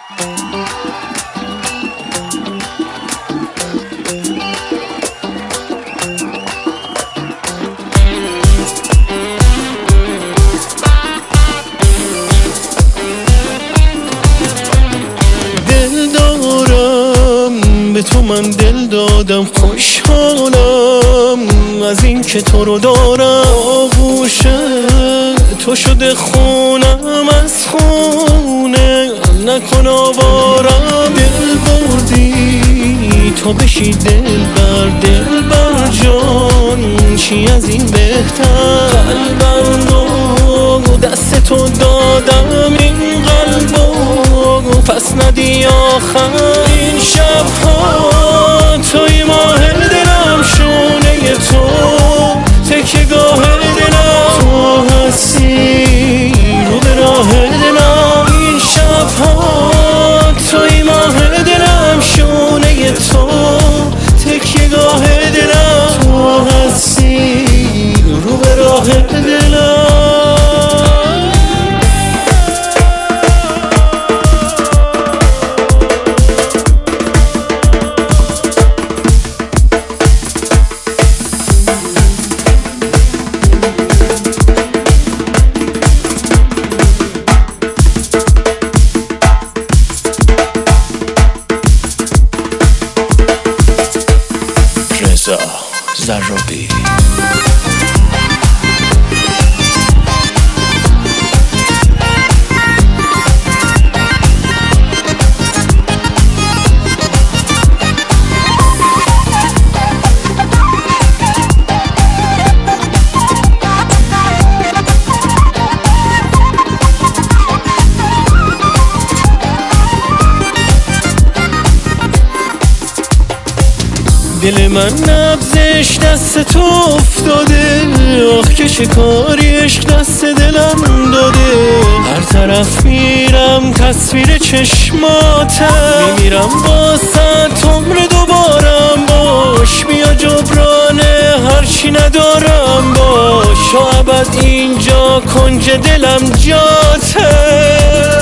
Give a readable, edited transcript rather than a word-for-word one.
به تو من دل دادم، خوشحالم از این که تو رو دارم. آغوش تو شده خونم از خونه، نکن آوارم. دل بردی تو بشی دل بر جان، چی از این بهتر؟ قلبم رو دست تو دادم، این قلبم پس ندی آخر. این شبها توی ماه دلم، شونه تو تکیه گاه دلم، تو هستی رو به راه دلم. این شبها توی ماه دلم، شونه تو تکیه گاه دلم، تو هستی رو به راه دلم. زرابی دل من نبضش دست تو افتاده، آخ که شکاری عشق دست دلم داده. هر طرف میرم تصویر چشماتم، میمیرم واسه عمر دوبارم باش. بیا جبران هرچی ندارم باش، تا ابد اینجا کنج دلم جاته.